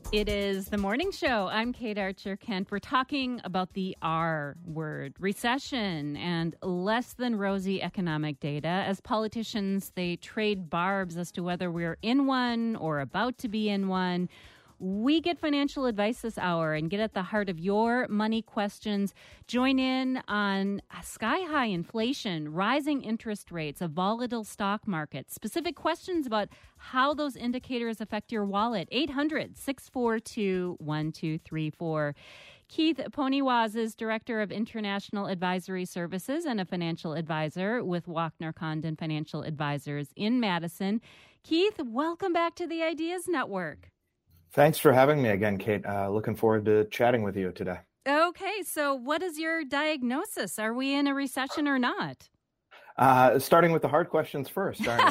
It is the morning show. I'm Kate Archer-Kent. We're talking about the R word, recession, and less than rosy economic data. As politicians, they trade barbs as to whether we're in one or about to be in one. We get financial advice this hour and get at the heart of your money questions. Join in on sky-high inflation, rising interest rates, a volatile stock market, specific questions about how those indicators affect your wallet. 800-642-1234. Keith Poniwaz is Director of International Advisory Services and a financial advisor with Wachner Condon Financial Advisors in Madison. Keith, welcome back to the Ideas Network. Thanks for having me again, Kate. Looking forward to chatting with you today. Okay, so what is your diagnosis? Are we in a recession or not? Starting with the hard questions first, aren't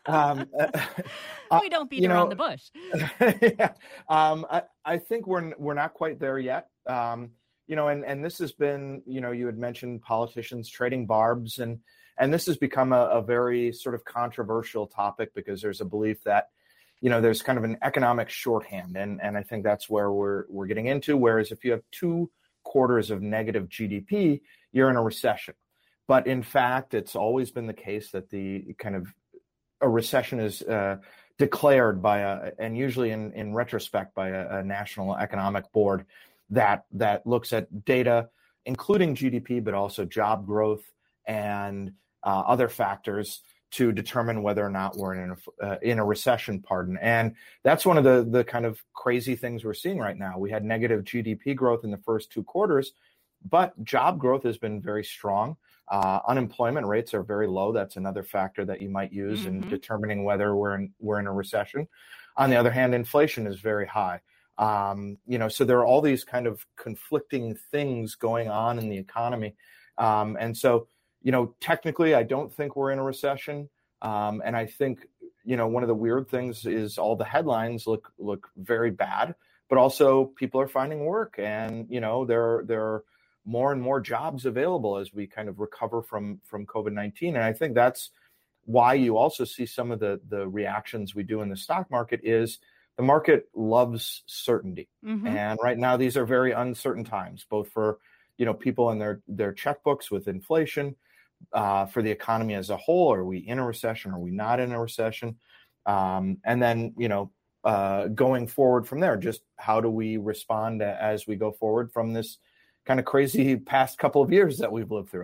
we? We don't beat around the bush. Yeah. I think we're not quite there yet. And this has been, you had mentioned politicians trading barbs, and this has become a very sort of controversial topic because there's a belief that there's kind of an economic shorthand, and I think that's where we're getting into. Whereas if you have 2 quarters of negative GDP, you're in a recession. But in fact, it's always been the case that the kind of a recession is declared by and usually in retrospect by a national economic board that looks at data, including GDP, but also job growth and other factors to determine whether or not we're in a recession, And that's one of the kind of crazy things we're seeing right now. We had negative GDP growth in the first 2 quarters, but job growth has been very strong. Unemployment rates are very low. That's another factor that you might use in determining whether we're in a recession. On the other hand, inflation is very high. So there are all these kind of conflicting things going on in the economy. And so technically, I don't think we're in a recession. And I think, one of the weird things is all the headlines look very bad, but also people are finding work. And, there are more and more jobs available as we kind of recover from COVID-19. And I think that's why you also see some of the reactions we do in the stock market is the market loves certainty. And right now, these are very uncertain times, both for, people and their checkbooks with inflation. For the economy as a whole, are we in a recession? Are we not in a recession? And then, going forward from there, just how do we respond as we go forward from this kind of crazy past couple of years that we've lived through?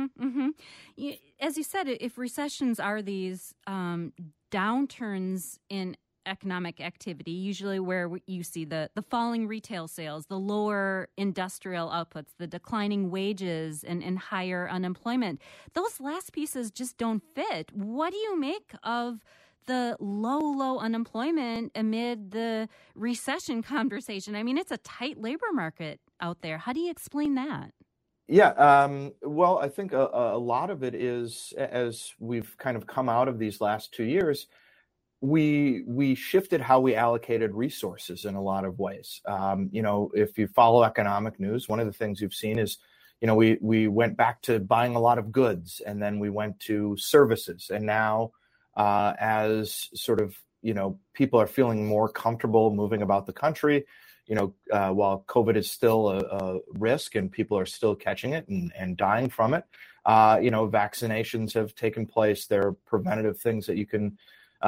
As you said, if recessions are these downturns in economic activity, usually where you see the falling retail sales, the lower industrial outputs, the declining wages and higher unemployment. Those last pieces just don't fit. What do you make of the low unemployment amid the recession conversation? I mean, it's a tight labor market out there. How do you explain that? Yeah, well, I think a lot of it is, as we've kind of come out of these last 2 years, we shifted how we allocated resources in a lot of ways. If you follow economic news, one of the things you've seen is, we went back to buying a lot of goods, and then we went to services. And now, as sort of, people are feeling more comfortable moving about the country, while COVID is still a risk and people are still catching it and dying from it, vaccinations have taken place. There are preventative things that you can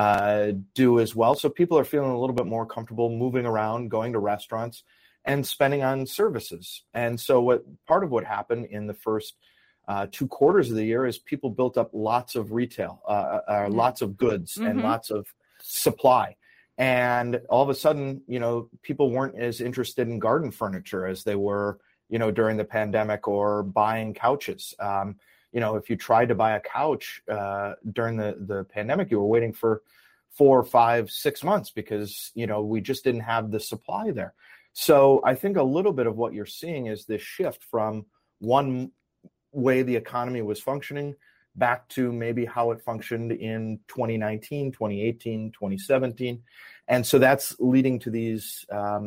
do as well. So people are feeling a little bit more comfortable moving around, going to restaurants and spending on services. And so part of what happened in the first 2 quarters of the year is people built up lots of retail, lots of goods and lots of supply. And all of a sudden, people weren't as interested in garden furniture as they were, during the pandemic or buying couches. If you tried to buy a couch during the pandemic, you were waiting for 4, 5, 6 months because, we just didn't have the supply there. So I think a little bit of what you're seeing is this shift from one way the economy was functioning back to maybe how it functioned in 2019, 2018, 2017. And so that's leading to these,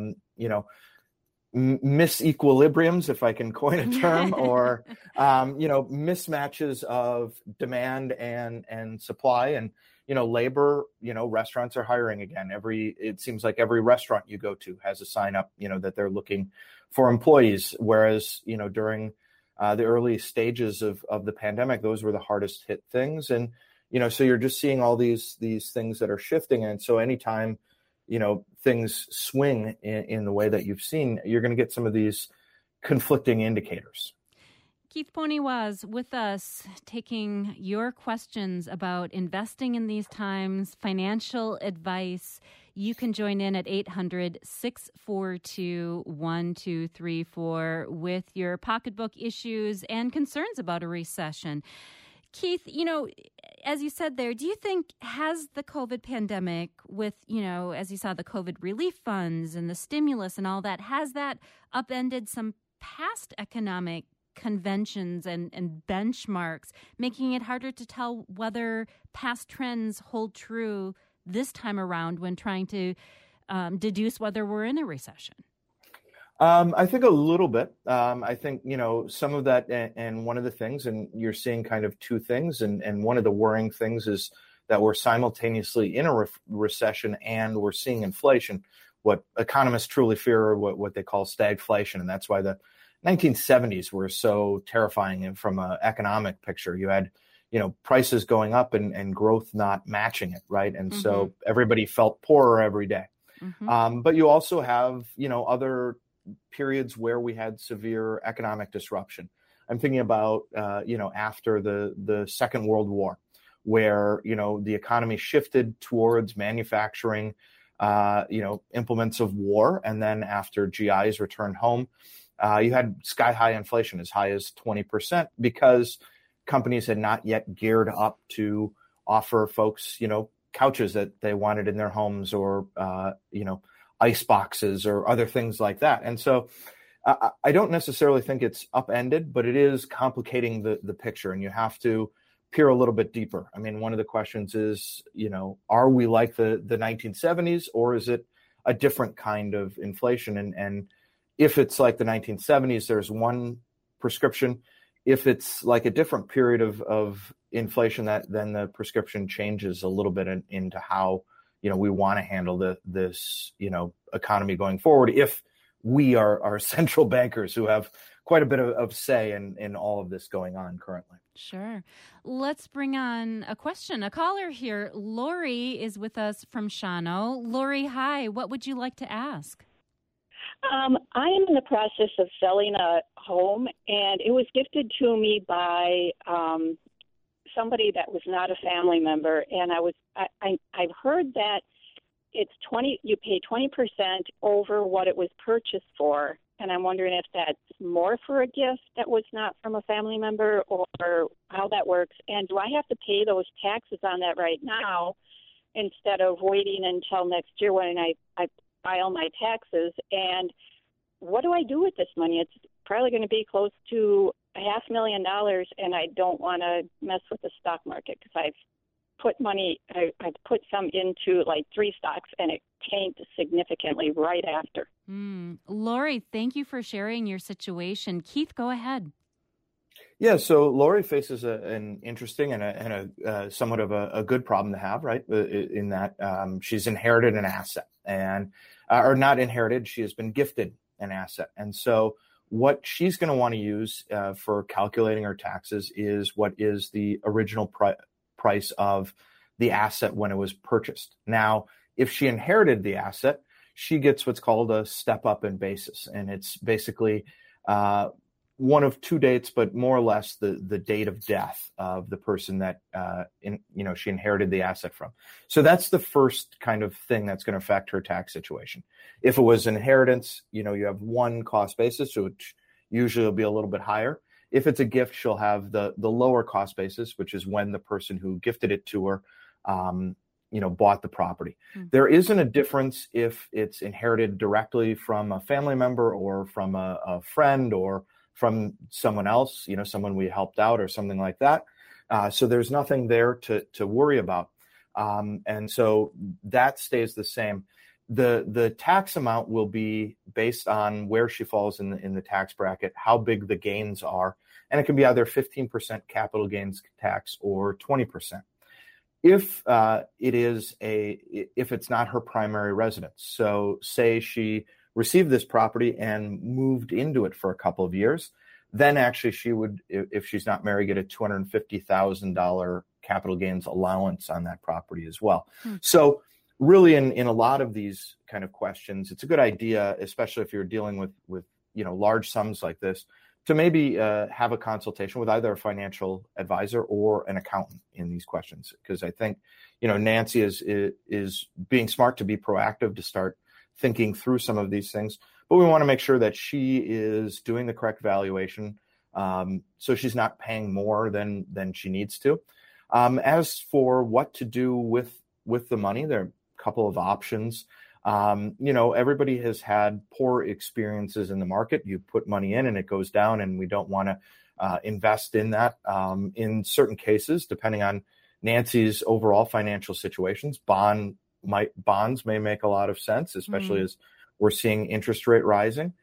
misequilibriums, if I can coin a term, or, mismatches of demand and supply. And, labor, restaurants are hiring again. It seems like every restaurant you go to has a sign up, that they're looking for employees. Whereas, during the early stages of the pandemic, those were the hardest hit things. And, so you're just seeing all these things that are shifting. And so anytime, things swing in the way that you've seen, you're going to get some of these conflicting indicators. Keith Pony was with us taking your questions about investing in these times, financial advice. You can join in at 800-642-1234 with your pocketbook issues and concerns about a recession. Keith, as you said there, do you think has the COVID pandemic with, as you saw, the COVID relief funds and the stimulus and all that, has that upended some past economic conventions and benchmarks, making it harder to tell whether past trends hold true this time around when trying to deduce whether we're in a recession? I think a little bit. I think, some of that, and one of the things, and you're seeing kind of two things, and one of the worrying things is that we're simultaneously in a recession and we're seeing inflation, what economists truly fear, what they call stagflation. And that's why the 1970s were so terrifying. And from an economic picture, you had, prices going up and growth not matching it, right? And so everybody felt poorer every day. But you also have, other periods where we had severe economic disruption. I'm thinking about, after the Second World War, where, the economy shifted towards manufacturing, implements of war. And then after GIs returned home, you had sky high inflation, as high as 20%, because companies had not yet geared up to offer folks, couches that they wanted in their homes, or, ice boxes or other things like that. And so I don't necessarily think it's upended, but it is complicating the picture, and you have to peer a little bit deeper. I mean, one of the questions is, are we like the 1970s, or is it a different kind of inflation? And if it's like the 1970s, there's one prescription. If it's like a different period of inflation, then the prescription changes a little bit into how, we want to handle this, economy going forward, if we are central bankers who have quite a bit of say in all of this going on currently. Sure. Let's bring on a question. A caller here. Lori is with us from Shawano. Lori, hi. What would you like to ask? I am in the process of selling a home, and it was gifted to me by somebody that was not a family member. And I've heard that it's you pay 20% over what it was purchased for. And I'm wondering if that's more for a gift that was not from a family member, or how that works. And do I have to pay those taxes on that right now instead of waiting until next year when I file my taxes? And what do I do with this money? It's probably going to be close to $500,000, and I don't want to mess with the stock market because I've put some into like 3 stocks, and it tanked significantly right after. Lori, thank you for sharing your situation. Keith, go ahead. Yeah, so Lori faces an interesting and a somewhat of a good problem to have, right? In that she's inherited an asset, or not inherited, she has been gifted an asset. And so what she's going to want to use for calculating her taxes is what is the original price of the asset when it was purchased. Now, if she inherited the asset, she gets what's called a step up in basis. And it's basically one of 2 dates, but more or less the date of death of the person that she inherited the asset from. So that's the first kind of thing that's going to affect her tax situation. If it was inheritance, you have one cost basis, which usually will be a little bit higher. If it's a gift, she'll have the lower cost basis, which is when the person who gifted it to her, bought the property. There isn't a difference if it's inherited directly from a family member or from a friend or from someone else, someone we helped out or something like that. So there's nothing there to worry about. And so that stays the same. The tax amount will be based on where she falls in the tax bracket, how big the gains are, and it can be either 15% capital gains tax or 20%. if if it's not her primary residence. So say she received this property and moved into it for a couple of years, then actually she would, if she's not married, get a $250,000 capital gains allowance on that property as well. So really in a lot of these kind of questions, it's a good idea, especially if you're dealing with large sums like this, to maybe have a consultation with either a financial advisor or an accountant in these questions. Because I think, Nancy is being smart to be proactive, to start thinking through some of these things. But we want to make sure that she is doing the correct valuation, so she's not paying more than she needs to. As for what to do with the money, there are a couple of options. Everybody has had poor experiences in the market. You put money in and it goes down, and we don't want to invest in that. In certain cases, depending on Nancy's overall financial situations, bonds may make a lot of sense, especially as we're seeing interest rates rising.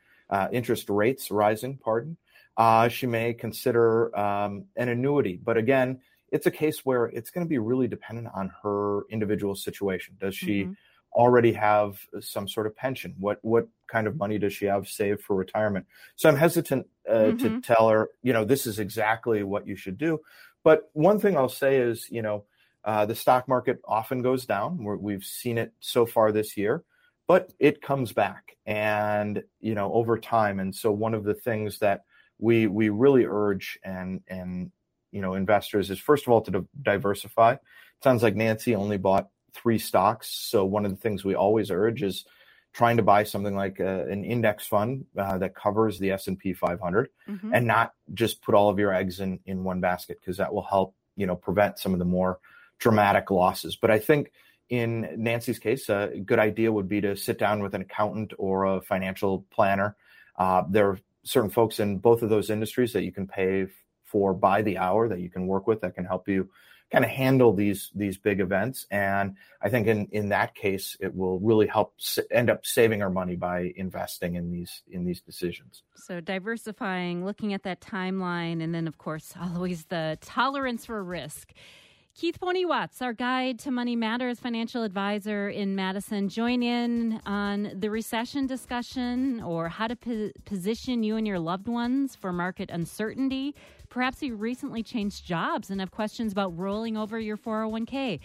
She may consider an annuity, but again, it's a case where it's going to be really dependent on her individual situation. Does she already have some sort of pension? What kind of money does she have saved for retirement? So I'm hesitant to tell her, this is exactly what you should do. But one thing I'll say is, the stock market often goes down. We've seen it so far this year, but it comes back and, over time. And so one of the things that we really urge and investors is, first of all, to diversify. It sounds like Nancy only bought 3 stocks. So one of the things we always urge is trying to buy something like an index fund that covers the S&P 500 and not just put all of your eggs in one basket, because that will help, prevent some of the more dramatic losses. But I think in Nancy's case, a good idea would be to sit down with an accountant or a financial planner. There are certain folks in both of those industries that you can pay for by the hour, that you can work with, that can help you kind of handle these big events. And I think in that case, it will really help end up saving our money by investing in these decisions. So diversifying, looking at that timeline, and then, of course, always the tolerance for risk. Keith Poniewatz, our guide to Money Matters financial advisor in Madison. Join in on the recession discussion, or how to position you and your loved ones for market uncertainty. Perhaps you recently changed jobs and have questions about rolling over your 401k.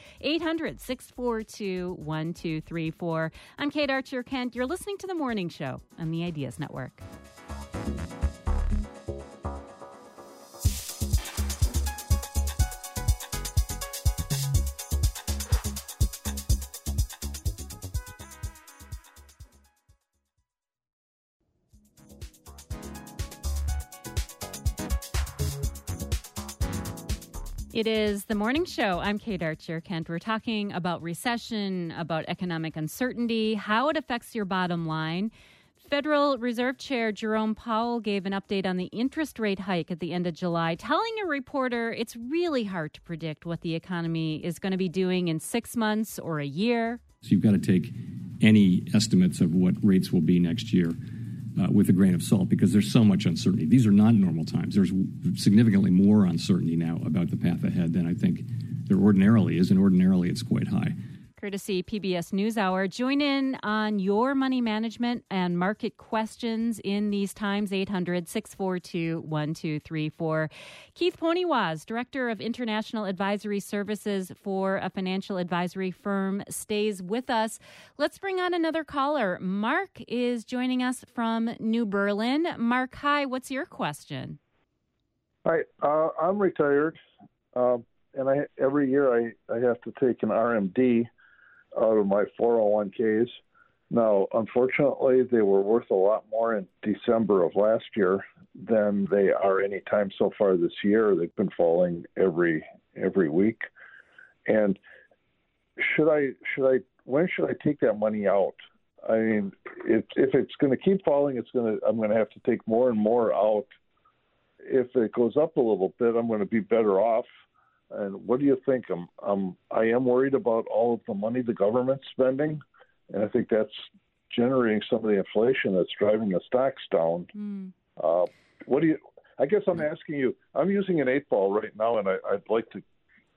800-642-1234. I'm Kate Archer-Kent. You're listening to The Morning Show on the Ideas Network. It is The Morning Show. I'm Kate Archer-Kent. We're talking about recession, about economic uncertainty, how it affects your bottom line. Federal Reserve Chair Jerome Powell gave an update on the interest rate hike at the end of July, telling a reporter it's really hard to predict what the economy is going to be doing in 6 months or a year. So you've got to take any estimates of what rates will be next year with a grain of salt, because there's so much uncertainty. These are not normal times. There's significantly more uncertainty now about the path ahead than I think there ordinarily is, and ordinarily it's quite high. Courtesy PBS NewsHour. Join in on your money management and market questions in these times. 800-642-1234. Keith Poniewatz, Director of International Advisory Services for a financial advisory firm, stays with us. Let's bring on another caller. Mark is joining us from New Berlin. Mark, hi. What's your question? Hi. I'm retired, and every year I have to take an RMD out of my 401ks. Now, unfortunately, they were worth a lot more in December of last year than they are any time so far this year. They've been falling every week. And when should I take that money out? I mean, if it's going to keep falling, I'm going to have to take more and more out. If it goes up a little bit, I'm going to be better off. And what do you think? I am worried about all of the money the government's spending, and I think that's generating some of the inflation that's driving the stocks down. I guess I'm asking you. I'm using an 8-ball right now, and I'd like to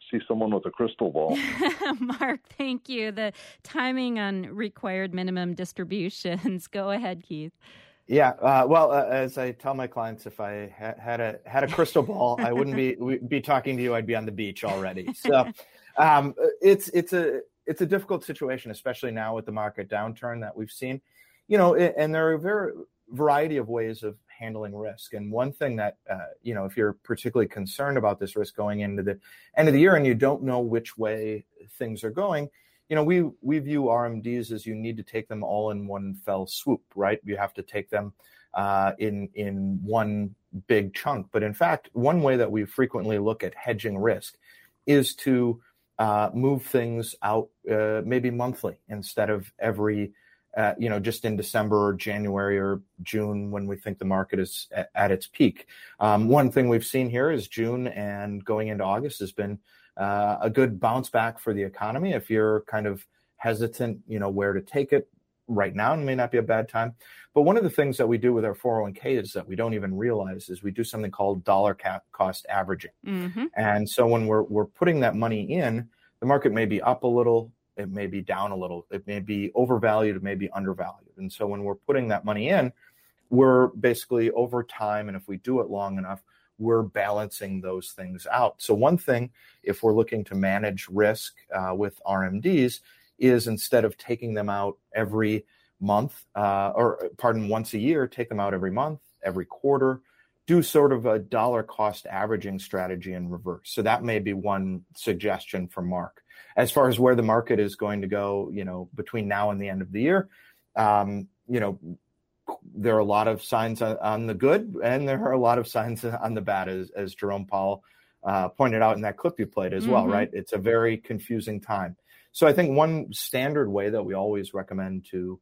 see someone with a crystal ball. Mark, thank you. The timing on required minimum distributions. Go ahead, Keith. Yeah, as I tell my clients, if I had a crystal ball, I wouldn't be talking to you. I'd be on the beach already. So it's a difficult situation, especially now with the market downturn that we've seen. And there are a variety of ways of handling risk. And one thing that if you're particularly concerned about this risk going into the end of the year and you don't know which way things are going, we view RMDs as you need to take them all in one fell swoop, right? You have to take them in one big chunk. But in fact, one way that we frequently look at hedging risk is to move things out maybe monthly instead of every, just in December or January or June when we think the market is at its peak. One thing we've seen here is June and going into August has been a good bounce back for the economy. If you're kind of hesitant, where to take it right now, it may not be a bad time. But one of the things that we do with our 401k is that we don't even realize is we do something called dollar cost averaging. Mm-hmm. And so when we're putting that money in, the market may be up a little, it may be down a little, it may be overvalued, it may be undervalued. And so when we're putting that money in, we're basically over time, and if we do it long enough, we're balancing those things out. So one thing, if we're looking to manage risk with RMDs, is instead of taking them out every month, once a year, take them out every month, every quarter, do sort of a dollar cost averaging strategy in reverse. So that may be one suggestion from Mark. As far as where the market is going to go, between now and the end of the year, there are a lot of signs on the good, and there are a lot of signs on the bad, as Jerome Powell pointed out in that clip you played as well, right? It's a very confusing time. So I think one standard way that we always recommend to,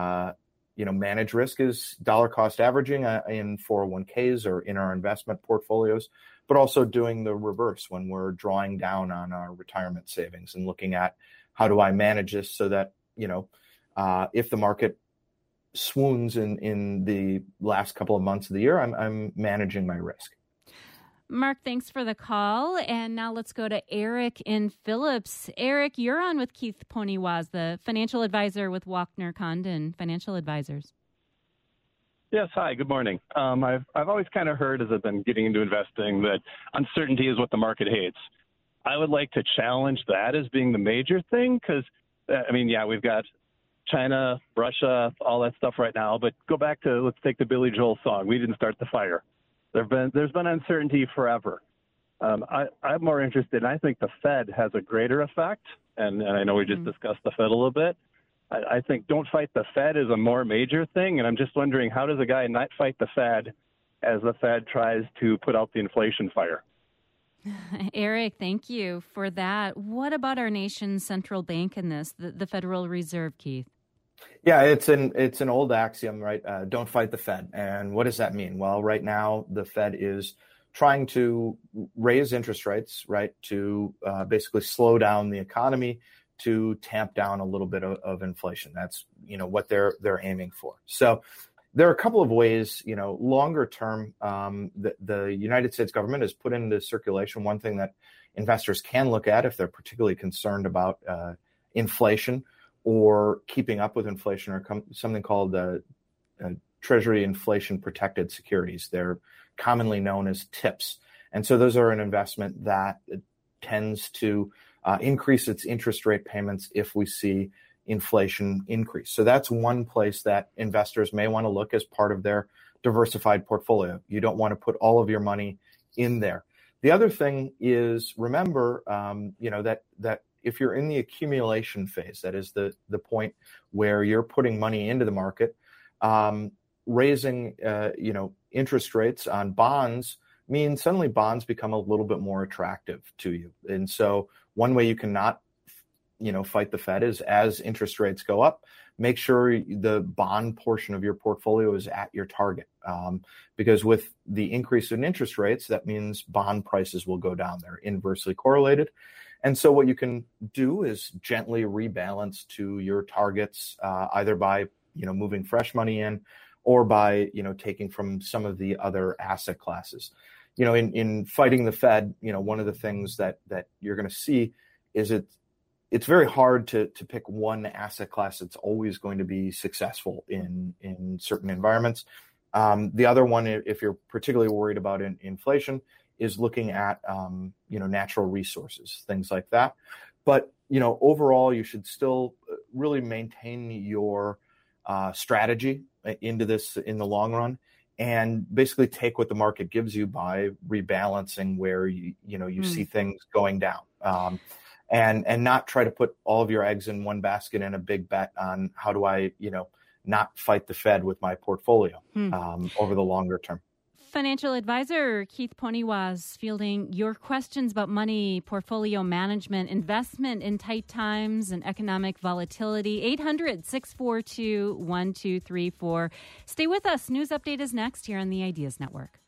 manage risk is dollar cost averaging in 401ks or in our investment portfolios, but also doing the reverse when we're drawing down on our retirement savings and looking at how do I manage this so that, if the market swoons in the last couple of months of the year, I'm managing my risk. Mark, thanks for the call. And now let's go to Eric in Phillips. Eric, you're on with Keith Poniwaz, the financial advisor with Walkner Condon Financial Advisors. Yes, hi, good morning. I've always kind of heard as I've been getting into investing that uncertainty is what the market hates. I would like to challenge that as being the major thing because, we've got China, Russia, all that stuff right now. But go back to, let's take the Billy Joel song, "We Didn't Start the Fire." There's been uncertainty forever. I'm more interested, and I think the Fed has a greater effect, and I know we just discussed the Fed a little bit. I think don't fight the Fed is a more major thing, and I'm just wondering, how does a guy not fight the Fed as the Fed tries to put out the inflation fire? Eric, thank you for that. What about our nation's central bank in this, the Federal Reserve, Keith? Yeah, it's an old axiom, right? Don't fight the Fed. And what does that mean? Well, right now, the Fed is trying to raise interest rates, right, to basically slow down the economy, to tamp down a little bit of inflation. That's, what they're aiming for. So there are a couple of ways, longer term, the United States government has put into circulation one thing that investors can look at if they're particularly concerned about inflation or keeping up with inflation, or something called Treasury Inflation Protected Securities. They're commonly known as TIPS. And so those are an investment that tends to increase its interest rate payments if we see inflation increase. So that's one place that investors may want to look as part of their diversified portfolio. You don't want to put all of your money in there. The other thing is, remember, that if you're in the accumulation phase, that is the point where you're putting money into the market, raising, interest rates on bonds means suddenly bonds become a little bit more attractive to you. And so one way you cannot, fight the Fed is as interest rates go up, make sure the bond portion of your portfolio is at your target. Because with the increase in interest rates, that means bond prices will go down. They're inversely correlated. And so what you can do is gently rebalance to your targets, either by, moving fresh money in or by, taking from some of the other asset classes. in fighting the Fed, one of the things that you're going to see is it's very hard to pick one asset class that's always going to be successful in certain environments. The other one, if you're particularly worried about inflation, is looking at natural resources, things like that. But overall, you should still really maintain your strategy into this in the long run, and basically take what the market gives you by rebalancing where you see things going down, and not try to put all of your eggs in one basket and a big bet on how do I not fight the Fed with my portfolio over the longer term. Financial advisor Keith Poniwaz fielding your questions about money, portfolio management, investment in tight times, and economic volatility. 800-642-1234. Stay with us. News Update is next here on the Ideas Network.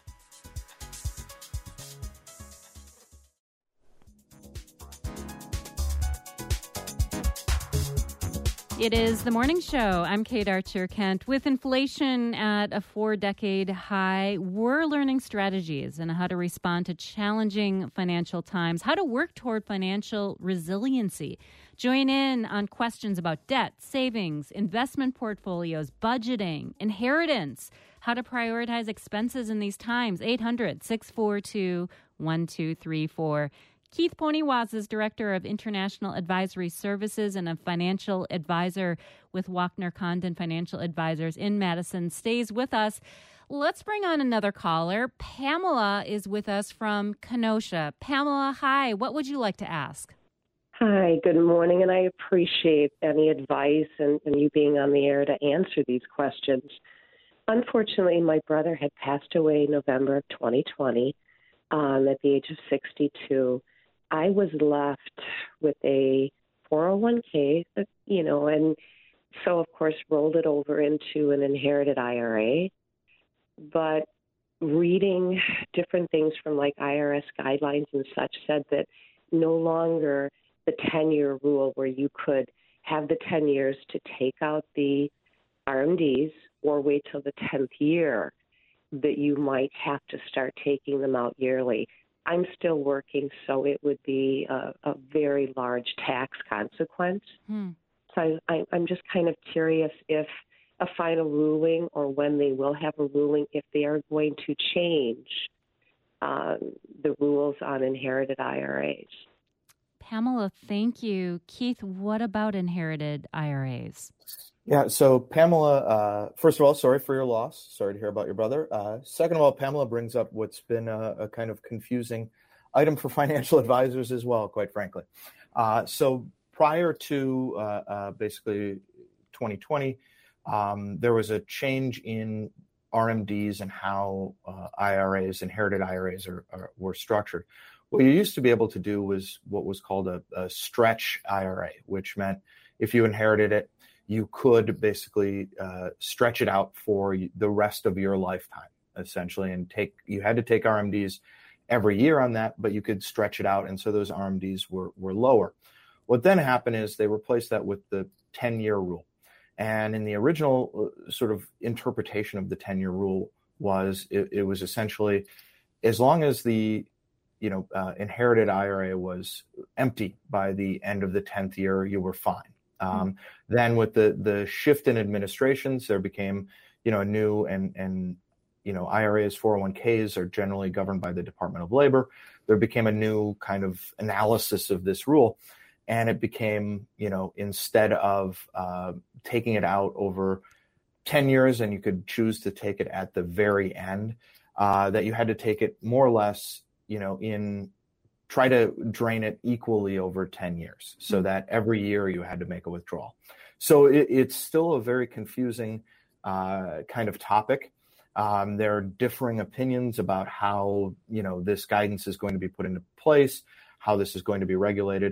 It is the morning show. I'm Kate Archer-Kent. With inflation at a 4-decade high, we're learning strategies and how to respond to challenging financial times, how to work toward financial resiliency. Join in on questions about debt, savings, investment portfolios, budgeting, inheritance, how to prioritize expenses in these times. 800-642-1234. Keith Poniwaz is Director of International Advisory Services and a financial advisor with Wachner Condon Financial Advisors in Madison. Stays with us. Let's bring on another caller. Pamela is with us from Kenosha. Pamela, hi. What would you like to ask? Hi, good morning, and I appreciate any advice and you being on the air to answer these questions. Unfortunately, my brother had passed away in November of 2020 at the age of 62. I was left with a 401k, and so, of course, rolled it over into an inherited IRA. But reading different things from like IRS guidelines and such said that no longer the 10-year rule where you could have the 10 years to take out the RMDs or wait till the 10th year, that you might have to start taking them out yearly. I'm still working, so it would be a very large tax consequence. So I'm just kind of curious if a final ruling or when they will have a ruling, if they are going to change the rules on inherited IRAs. Pamela, thank you. Keith, what about inherited IRAs? Yeah, so Pamela, first of all, sorry for your loss. Sorry to hear about your brother. Second of all, Pamela brings up what's been a kind of confusing item for financial advisors as well, quite frankly. So prior to basically 2020, there was a change in RMDs and how IRAs, inherited IRAs, were structured. What you used to be able to do was what was called a stretch IRA, which meant if you inherited it, you could basically stretch it out for the rest of your lifetime, essentially, and you had to take RMDs every year on that, but you could stretch it out, and so those RMDs were lower. What then happened is they replaced that with the 10-year rule, and in the original sort of interpretation of the 10-year rule was it was essentially as long as the inherited IRA was empty by the end of the 10th year, you were fine. Then with the shift in administrations, there became, a new and IRAs, 401ks are generally governed by the Department of Labor. There became a new kind of analysis of this rule. And it became, instead of taking it out over 10 years and you could choose to take it at the very end, that you had to take it more or less, try to drain it equally over 10 years so that every year you had to make a withdrawal. So it's still a very confusing kind of topic. There are differing opinions about how, this guidance is going to be put into place, how this is going to be regulated,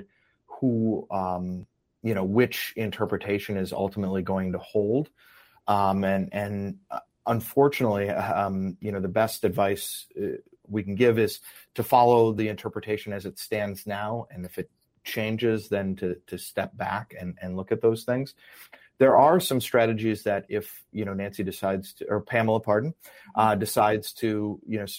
which interpretation is ultimately going to hold. And unfortunately, the best advice we can give is to follow the interpretation as it stands now. And if it changes, then to step back and look at those things. There are some strategies that if, Nancy decides to, or Pamela, decides to, start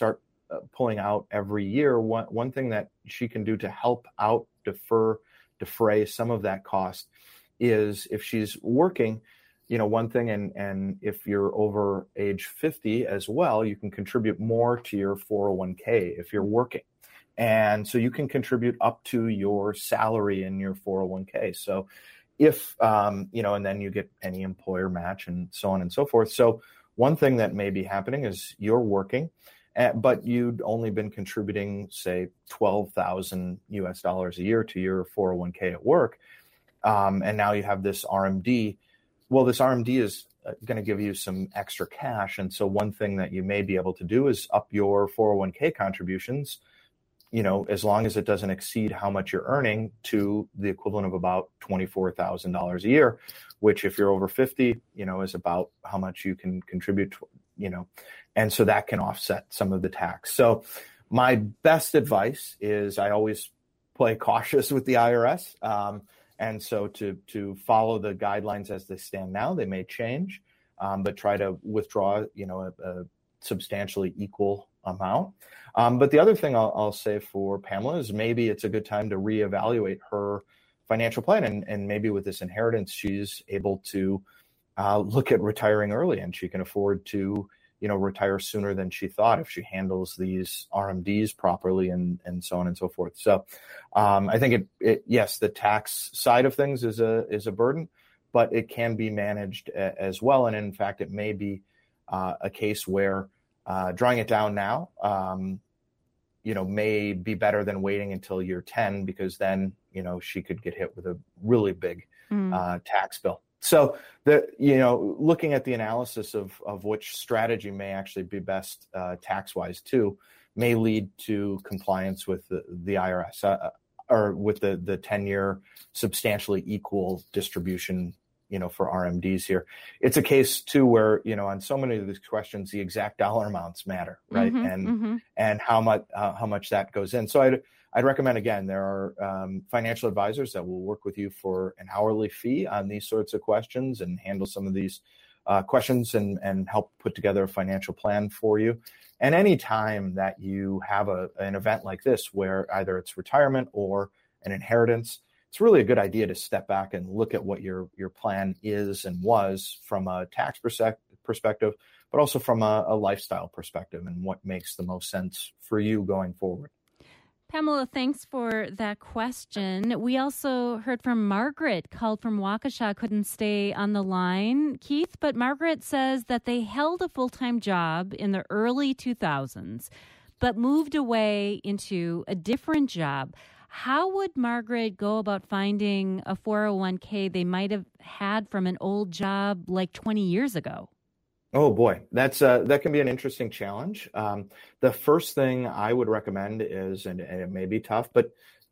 pulling out every year, one thing that she can do to help out defray some of that cost is if she's working, one thing, and if you're over age 50 as well, you can contribute more to your 401k if you're working. And so you can contribute up to your salary in your 401k. So if, and then you get any employer match and so on and so forth. So one thing that may be happening is you're working, but you'd only been contributing, say, $12,000 a year to your 401k at work. And now you have this RMD. Well, this RMD is going to give you some extra cash. And so one thing that you may be able to do is up your 401k contributions, as long as it doesn't exceed how much you're earning, to the equivalent of about $24,000 a year, which if you're over 50, is about how much you can contribute, and so that can offset some of the tax. So my best advice is I always play cautious with the IRS. And so to follow the guidelines as they stand now, they may change, but try to withdraw, a substantially equal amount. But the other thing I'll say for Pamela is maybe it's a good time to reevaluate her financial plan. And maybe with this inheritance, she's able to look at retiring early, and she can afford to, retire sooner than she thought if she handles these RMDs properly and so on and so forth. So I think yes, the tax side of things is a burden, but it can be managed as well. And in fact, it may be a case where drawing it down now, may be better than waiting until year 10, because then, she could get hit with a really big tax bill. So looking at the analysis of which strategy may actually be best tax-wise too, may lead to compliance with the IRS or with the 10-year substantially equal distribution, for RMDs here. It's a case too where, on so many of these questions, the exact dollar amounts matter, right? And how much that goes in. So I'd recommend, again, there are financial advisors that will work with you for an hourly fee on these sorts of questions and handle some of these questions and help put together a financial plan for you. And any time that you have an event like this, where either it's retirement or an inheritance, it's really a good idea to step back and look at what your plan is and was from a tax perspective, but also from a lifestyle perspective and what makes the most sense for you going forward. Pamela, thanks for that question. We also heard from Margaret, called from Waukesha, couldn't stay on the line, Keith, but Margaret says that they held a full-time job in the early 2000s, but moved away into a different job. How would Margaret go about finding a 401k they might have had from an old job like 20 years ago? Oh boy, that can be an interesting challenge. The first thing I would recommend is, and it may be tough, but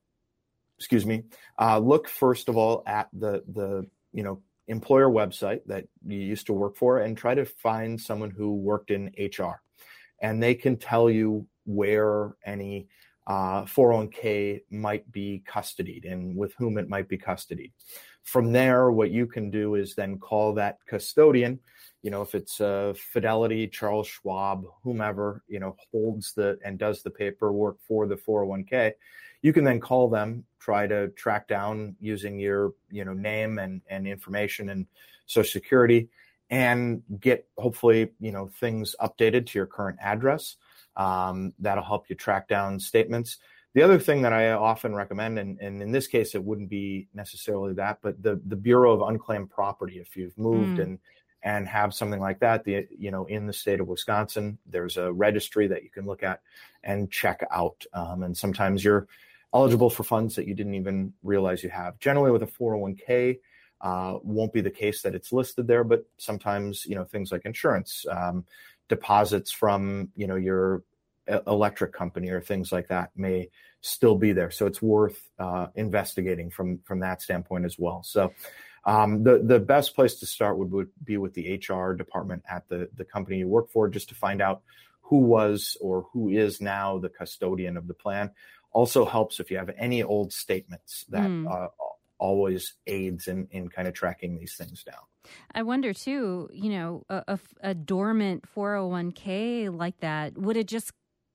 look first of all at the employer website that you used to work for, and try to find someone who worked in HR, and they can tell you where any 401k might be custodied and with whom it might be custodied. From there, what you can do is then call that custodian. If it's Fidelity, Charles Schwab, whomever, holds and does the paperwork for the 401k, you can then call them, try to track down using your, name and information and Social Security, and get hopefully, things updated to your current address. That'll help you track down statements. The other thing that I often recommend, and in this case, it wouldn't be necessarily that, but the Bureau of Unclaimed Property, if you've moved and have something like that, in the state of Wisconsin, there's a registry that you can look at and check out. And sometimes you're eligible for funds that you didn't even realize you have. Generally with a 401k, won't be the case that it's listed there, but sometimes, things like insurance, deposits from, your electric company or things like that may still be there. So it's worth investigating from that standpoint as well. So the best place to start would be with the HR department at the company you work for, just to find out who was or who is now the custodian of the plan. Also helps if you have any old statements. That always aids in kind of tracking these things down. I wonder too, a dormant 401k like that, would it just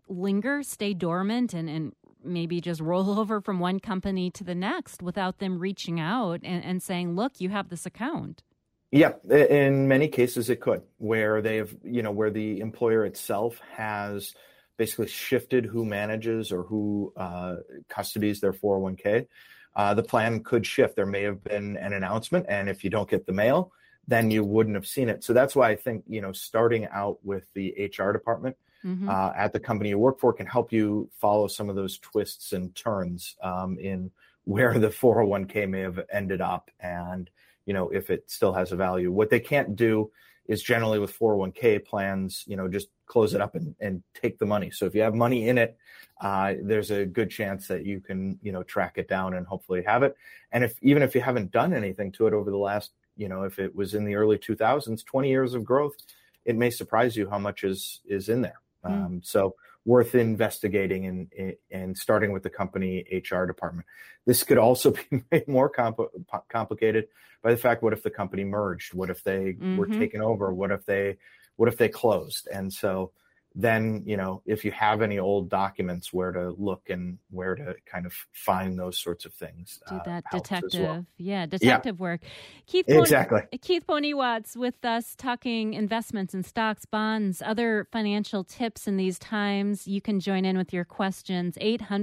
linger, stay dormant, and maybe just roll over from one company to the next without them reaching out and saying, look, you have this account? Yeah, in many cases it could, where where the employer itself has basically shifted who manages or who custodies their 401k. The plan could shift. There may have been an announcement, and if you don't get the mail, then you wouldn't have seen it. So that's why I think, starting out with the HR department at the company you work for can help you follow some of those twists and turns in where the 401k may have ended up, and if it still has a value. What they can't do is generally with 401k plans, just close it up and take the money. So if you have money in it, there's a good chance that you can, track it down and hopefully have it. And even if you haven't done anything to it over the last, if it was in the early 2000s, 20 years of growth, it may surprise you how much is in there. So worth investigating and starting with the company HR department. This could also be made more complicated by the fact, what if the company merged? What if they were taken over? What if they closed? And so then, if you have any old documents, where to look and where to kind of find those sorts of things. Do that detective, well. detective work. Keith Poniewatz with us, talking investments in stocks, bonds, other financial tips in these times. You can join in with your questions,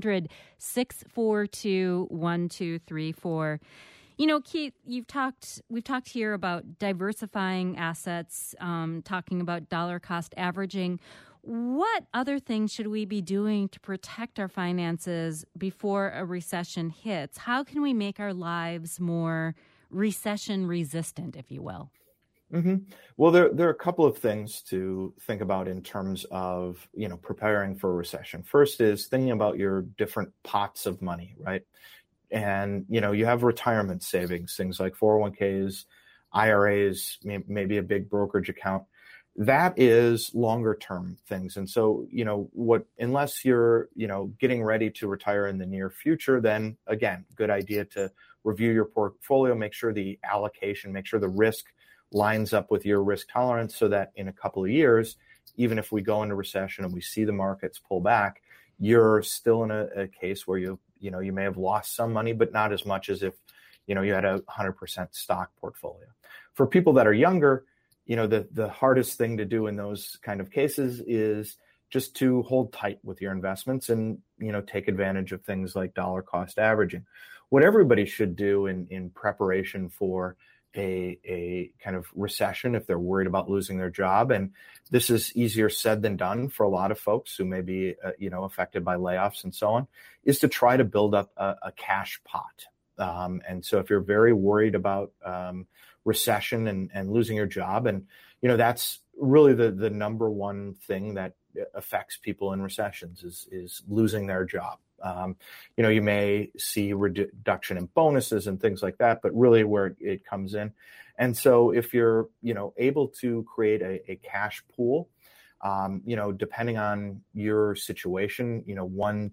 800-642-1234. Keith, we've talked here about diversifying assets, talking about dollar cost averaging. What other things should we be doing to protect our finances before a recession hits? How can we make our lives more recession resistant, if you will? Well, there are a couple of things to think about in terms of, preparing for a recession. First is thinking about your different pots of money, right? And, you have retirement savings, things like 401ks, IRAs, maybe a big brokerage account. That is longer term things. And so, unless you're, getting ready to retire in the near future, then again, good idea to review your portfolio, make sure the allocation, make sure the risk lines up with your risk tolerance, so that in a couple of years, even if we go into recession and we see the markets pull back, you're still in a case where you may have lost some money, but not as much as if, you had a 100% stock portfolio. For people that are younger, the hardest thing to do in those kind of cases is just to hold tight with your investments and, take advantage of things like dollar cost averaging. What everybody should do in preparation for a kind of recession, if they're worried about losing their job, and this is easier said than done for a lot of folks who may be, affected by layoffs and so on, is to try to build up a cash pot. And so if you're very worried about recession and losing your job, and that's really the number one thing that affects people in recessions is losing their job. You may see reduction in bonuses and things like that, but really where it comes in. And so if you're able to create a cash pool, depending on your situation, 1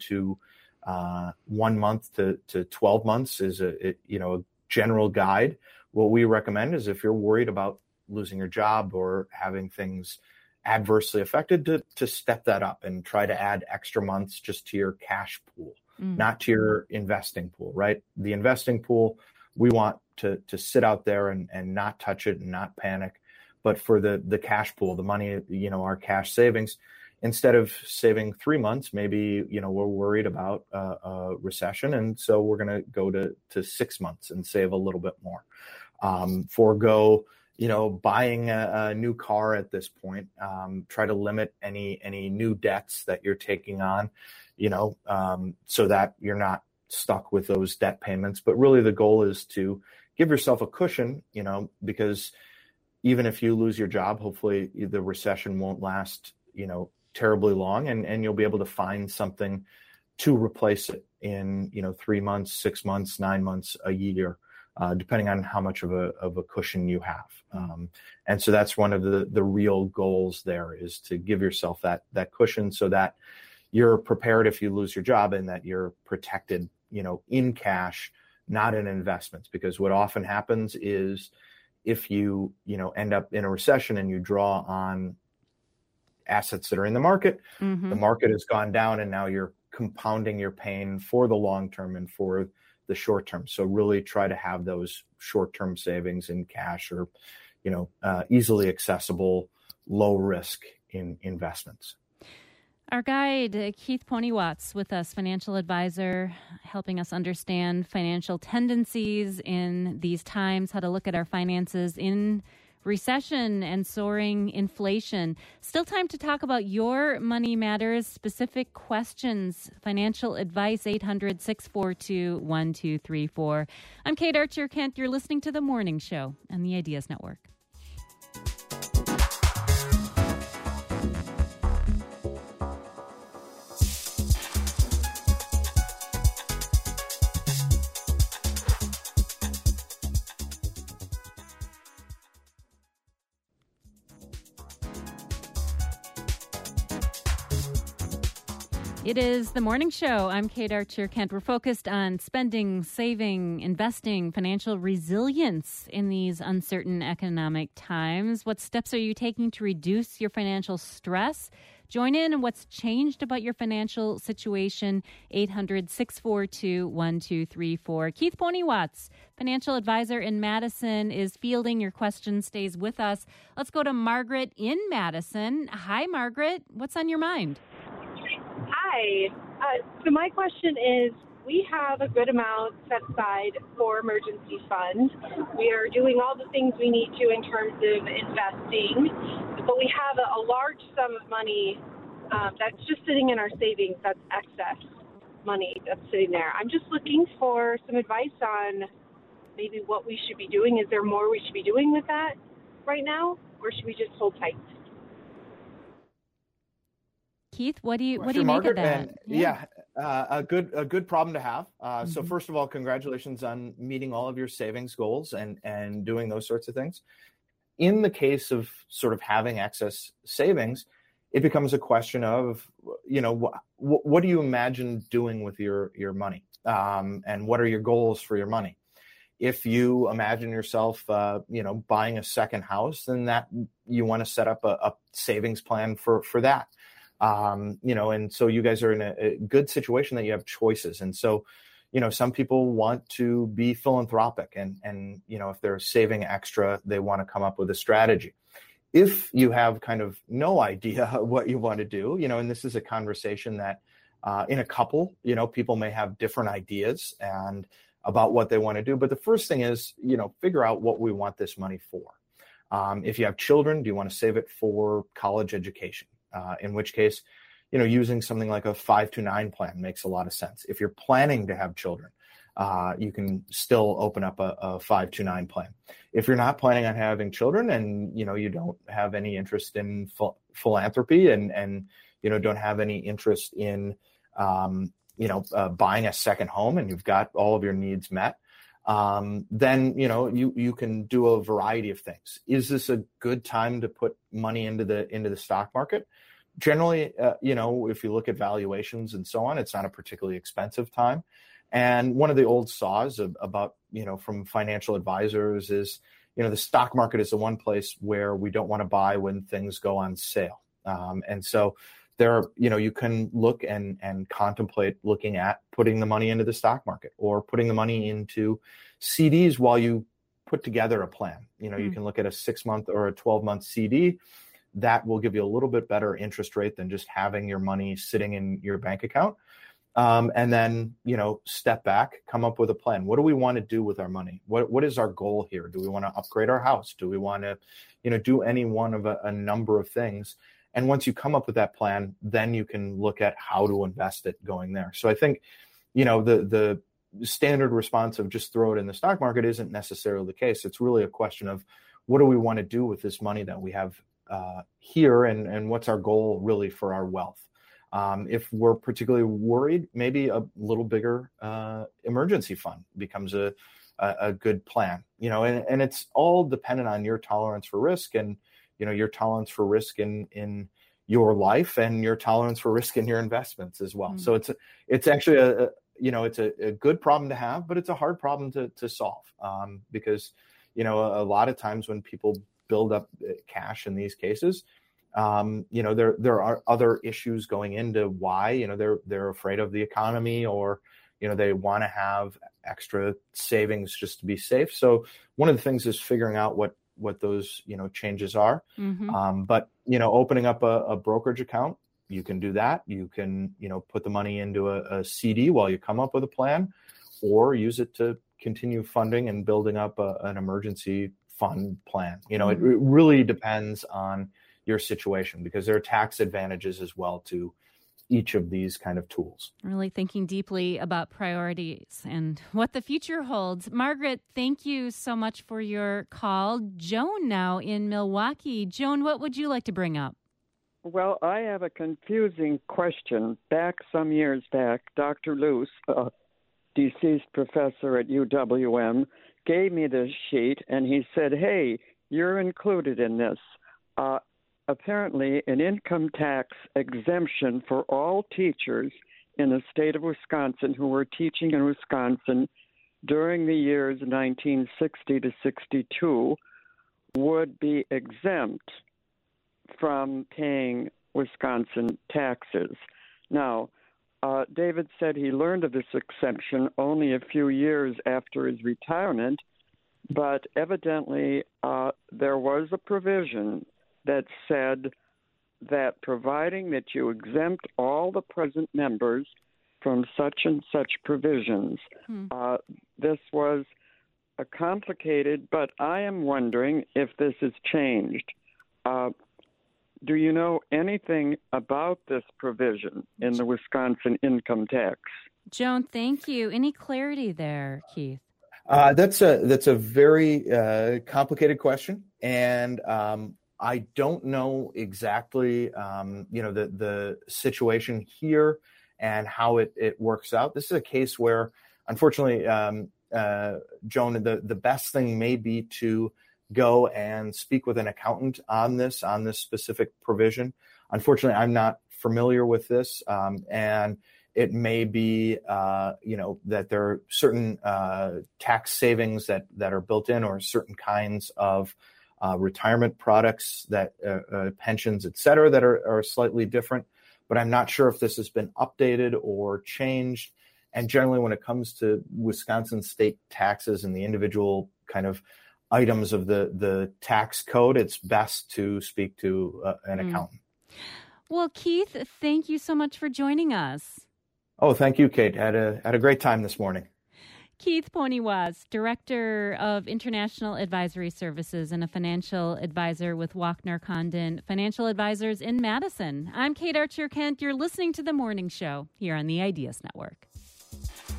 month to 12 months is a general guide. What we recommend is, if you're worried about losing your job or having things adversely affected, to step that up and try to add extra months just to your cash pool, not to your investing pool, right? The investing pool, we want to sit out there and not touch it and not panic. But for the cash pool, the money, our cash savings, instead of saving 3 months, maybe, we're worried about a recession. And so we're going to go to 6 months and save a little bit more. Forego, buying a new car at this point. Try to limit any new debts that you're taking on, so that you're not stuck with those debt payments. But really the goal is to give yourself a cushion, because even if you lose your job, hopefully the recession won't last, terribly long, and you'll be able to find something to replace it in, 3 months, 6 months, 9 months, a year. Depending on how much of a cushion you have. And so that's one of the real goals there, is to give yourself that cushion so that you're prepared if you lose your job, and that you're protected, in cash, not in investments. Because what often happens is, if you, end up in a recession and you draw on assets that are in the market. Mm-hmm. The market has gone down, and now you're compounding your pain for the long term and for the short term. So really try to have those short-term savings in cash or, easily accessible, low risk in investments. Our guide, Keith Ponywatz, with us, financial advisor, helping us understand financial tendencies in these times, how to look at our finances in recession and soaring inflation. Still time to talk about your money matters, specific questions, financial advice, 800-642-1234. I'm Kate Archer-Kent. You're listening to The Morning Show on the Ideas Network. It is The Morning Show. I'm Kate Archer-Kent. We're focused on spending, saving, investing, financial resilience in these uncertain economic times. What steps are you taking to reduce your financial stress? Join in on what's changed about your financial situation. 800-642-1234. Keith Ponywatz, financial advisor in Madison, is fielding your questions, stays with us. Let's go to Margaret in Madison. Hi, Margaret. What's on your mind? Hi. So my question is, we have a good amount set aside for emergency fund. We are doing all the things we need to in terms of investing, but we have a large sum of money that's just sitting in our savings. That's excess money that's sitting there. I'm just looking for some advice on maybe what we should be doing. Is there more we should be doing with that right now, or should we just hold tight? Keith, what do you make of that? A good problem to have. So first of all, congratulations on meeting all of your savings goals and doing those sorts of things. In the case of sort of having excess savings, it becomes a question of, what do you imagine doing with your money, and what are your goals for your money? If you imagine yourself, buying a second house, then that you want to set up a savings plan for that. And so you guys are in a good situation that you have choices. And so, some people want to be philanthropic and if they're saving extra, they want to come up with a strategy. If you have kind of no idea what you want to do, and this is a conversation that in a couple, people may have different ideas and about what they want to do. But the first thing is, figure out what we want this money for. If you have children, do you want to save it for college education? In which case, using something like a 5-9 plan makes a lot of sense. If you're planning to have children, you can still open up a 5-9 plan. If you're not planning on having children and, you don't have any interest in philanthropy and don't have any interest in, buying a second home and you've got all of your needs met, then, you can do a variety of things. Is this a good time to put money into the stock market? Generally, if you look at valuations and so on, it's not a particularly expensive time. And one of the old saws about, from financial advisors is, the stock market is the one place where we don't want to buy when things go on sale. And so there, you can look and contemplate looking at putting the money into the stock market or putting the money into CDs while you put together a plan. You can look at a 6-month or a 12-month CD. That will give you a little bit better interest rate than just having your money sitting in your bank account. And then, step back, come up with a plan. What do we want to do with our money? What is our goal here? Do we want to upgrade our house? Do we want to, do any one of a number of things? And once you come up with that plan, then you can look at how to invest it going there. So I think, the standard response of just throw it in the stock market isn't necessarily the case. It's really a question of what do we want to do with this money that we have here and what's our goal really for our wealth. If we're particularly worried, maybe a little bigger emergency fund becomes a good plan, and it's all dependent on your tolerance for risk and, your tolerance for risk in your life and your tolerance for risk in your investments as well. So it's actually it's a good problem to have, but it's a hard problem to solve because, a lot of times when people build up cash in these cases, There are other issues going into why, they're afraid of the economy, or, they want to have extra savings just to be safe. So one of the things is figuring out what those, changes are. Mm-hmm. But, opening up a brokerage account, you can do that. You can, put the money into a CD while you come up with a plan, or use it to continue funding and building up an emergency fund plan. It really depends on your situation, because there are tax advantages as well to each of these kind of tools. Really thinking deeply about priorities and what the future holds. Margaret, thank you so much for your call. Joan now in Milwaukee. Joan, what would you like to bring up? Well, I have a confusing question. Some years back, Dr. Luce, a deceased professor at UWM, gave me this sheet, and he said, hey, you're included in this. Apparently, an income tax exemption for all teachers in the state of Wisconsin who were teaching in Wisconsin during the years 1960 to 62 would be exempt from paying Wisconsin taxes. Now, David said he learned of this exemption only a few years after his retirement, but evidently there was a provision that said that providing that you exempt all the present members from such and such provisions, this was complicated, but I am wondering if this has changed. Do you know anything about this provision in the Wisconsin income tax? Joan, thank you. Any clarity there, Keith? That's a very complicated question, and I don't know exactly, the situation here and how it works out. This is a case where, unfortunately, Joan, the best thing may be to go and speak with an accountant on this specific provision. Unfortunately, I'm not familiar with this, and it may be, that there are certain tax savings that are built in, or certain kinds of retirement products, that pensions, et cetera, that are slightly different. But I'm not sure if this has been updated or changed. And generally, when it comes to Wisconsin state taxes and the individual kind of items of the tax code, it's best to speak to an accountant. Well, Keith, thank you so much for joining us. Oh, thank you, Kate. Had a great time this morning. Keith Poniwaz, Director of International Advisory Services and a financial advisor with Walkner Condon Financial Advisors in Madison. I'm Kate Archer-Kent. You're listening to The Morning Show here on the Ideas Network.